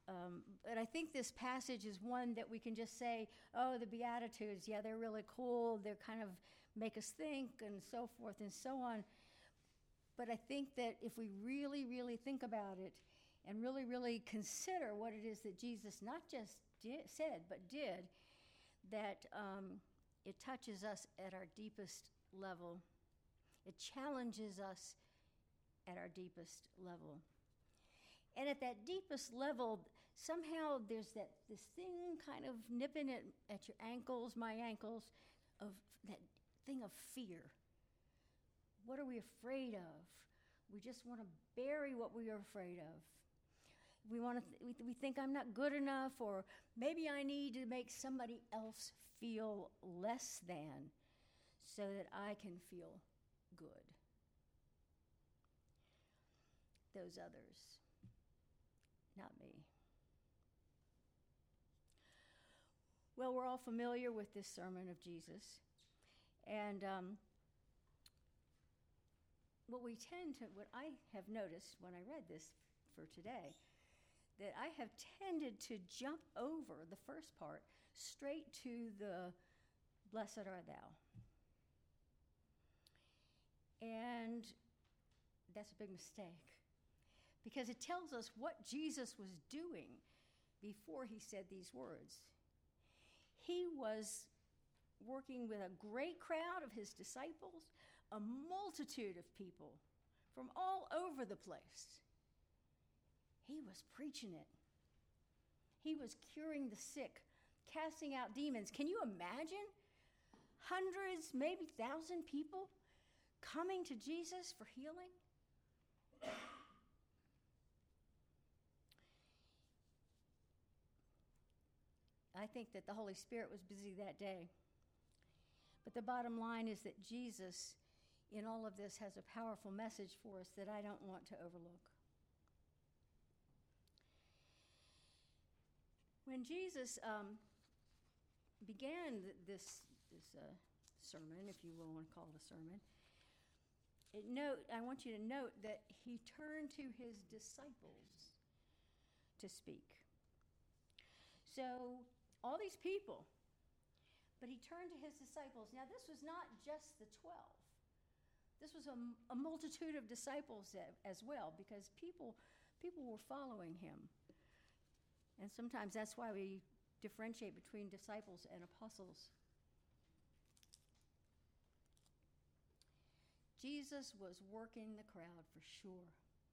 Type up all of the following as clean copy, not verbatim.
But I think this passage is one that we can just say, oh, the Beatitudes, yeah, they're really cool. They're kind of make us think and so forth and so on. But I think that if we really, really think about it and really, really consider what it is that Jesus not just said, but did, that it touches us at our deepest level. It challenges us at our deepest level. And at that deepest level, somehow there's this thing kind of nipping at your ankles, my ankles, of that thing of fear. What are we afraid of? We just want to bury what we are afraid of. We think I'm not good enough, or maybe I need to make somebody else feel less than so that I can feel good. Those others. Not me. Well, we're all familiar with this sermon of Jesus. And what I have noticed when I read this for today, that I have tended to jump over the first part straight to the blessed art thou. And that's a big mistake, because it tells us what Jesus was doing before he said these words. He was working with a great crowd of his disciples, a multitude of people from all over the place. He was preaching it. He was curing the sick, casting out demons. Can you imagine? Hundreds, maybe 1,000 people coming to Jesus for healing? I think that the Holy Spirit was busy that day. But the bottom line is that Jesus, in all of this, has a powerful message for us that I don't want to overlook. When Jesus began this sermon, if you will want to call it a sermon, I want you to note that he turned to his disciples to speak. So all these people, but he turned to his disciples. Now, this was not just the 12. This was a multitude of disciples as well, because people were following him. And sometimes that's why we differentiate between disciples and apostles. Jesus was working the crowd for sure.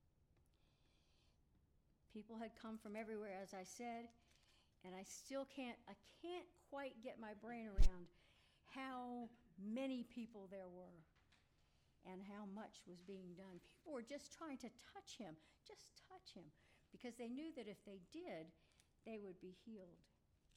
People had come from everywhere, as I said, and I can't quite get my brain around how many people there were and how much was being done. People were just trying to touch him, because they knew that if they did, they would be healed.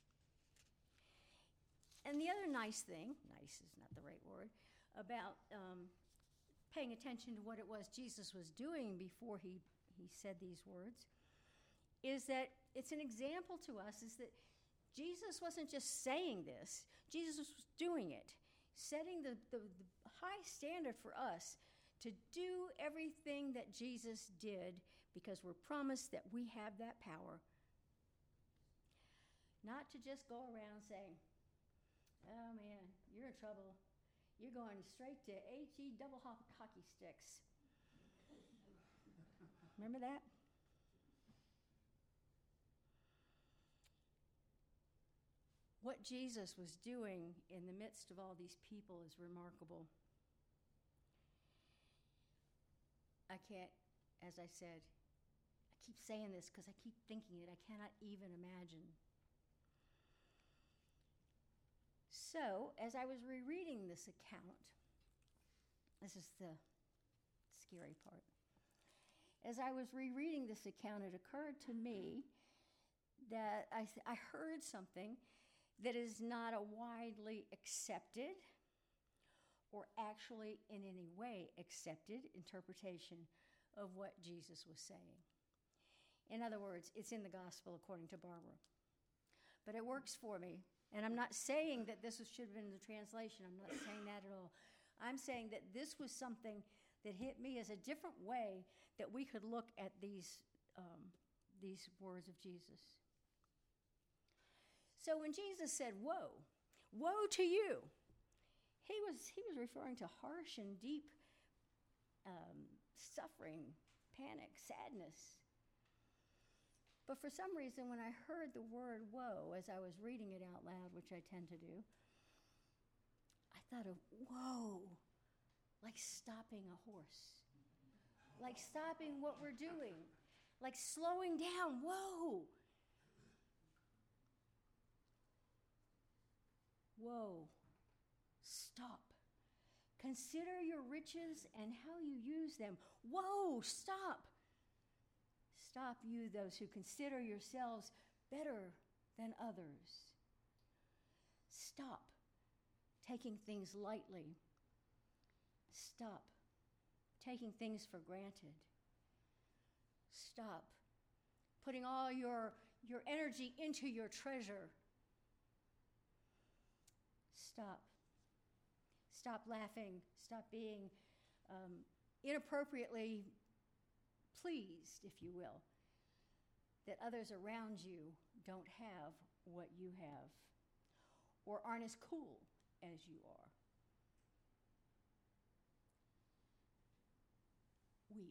And the other nice thing, nice is not the right word, about paying attention to what it was Jesus was doing before he said these words, is that it's an example to us, is that Jesus wasn't just saying this, Jesus was doing it, setting the high standard for us to do everything that Jesus did, because we're promised that we have that power. Not to just go around saying, oh man, you're in trouble. You're going straight to HE double hockey sticks. Remember that? What Jesus was doing in the midst of all these people is remarkable. I can't, as I said, I keep saying this because I keep thinking it. I cannot even imagine. So, as I was rereading this account, this is the scary part. As I was rereading this account, it occurred to me that I heard something that is not a widely accepted or actually in any way accepted interpretation of what Jesus was saying. In other words, it's in the gospel according to Barbara. But it works for me. And I'm not saying that this should have been the translation. I'm not saying that at all. I'm saying that this was something that hit me as a different way that we could look at these these words of Jesus. So when Jesus said, woe, woe to you, he was referring to harsh and deep suffering, panic, sadness. But for some reason, when I heard the word woe as I was reading it out loud, which I tend to do, I thought of whoa, like stopping a horse, like stopping what we're doing, like slowing down, whoa. Whoa, stop. Consider your riches and how you use them. Whoa, stop. Stop, you, those who consider yourselves better than others. Stop taking things lightly. Stop taking things for granted. Stop putting all your energy into your treasure. Stop. Stop laughing. Stop being inappropriately pleased, if you will, that others around you don't have what you have or aren't as cool as you are. Weep.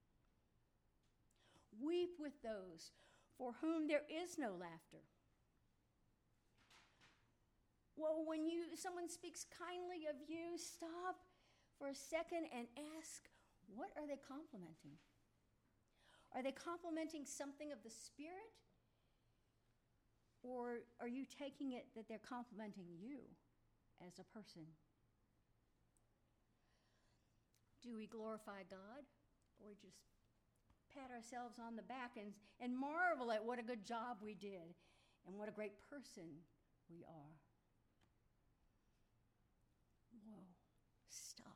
Weep with those for whom there is no laughter. Well, when someone speaks kindly of you, stop for a second and ask, what are they complimenting? Are they complimenting something of the Spirit? Or are you taking it that they're complimenting you as a person? Do we glorify God? Or just pat ourselves on the back and marvel at what a good job we did and what a great person we are? Whoa, stop.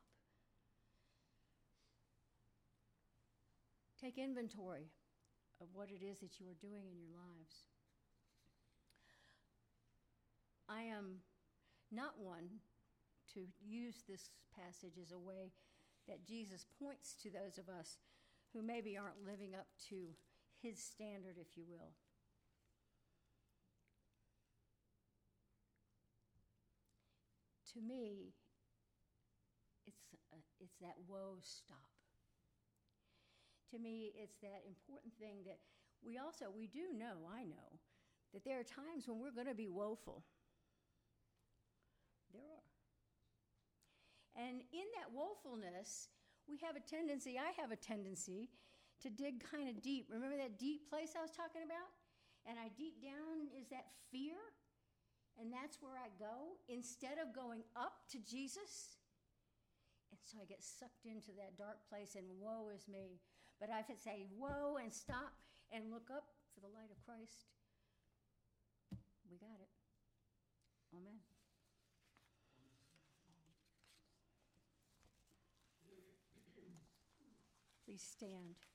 Take inventory of what it is that you are doing in your lives. I am not one to use this passage as a way that Jesus points to those of us who maybe aren't living up to his standard, if you will. To me, it's that woe, stop. To me, it's that important thing that we do know, I know, that there are times when we're going to be woeful. There are. And in that woefulness, I have a tendency to dig kind of deep. Remember that deep place I was talking about? And deep down is that fear, and that's where I go instead of going up to Jesus. And so I get sucked into that dark place, and woe is me. But I could say, woe, and stop, and look up for the light of Christ. We got it. Amen. Please stand.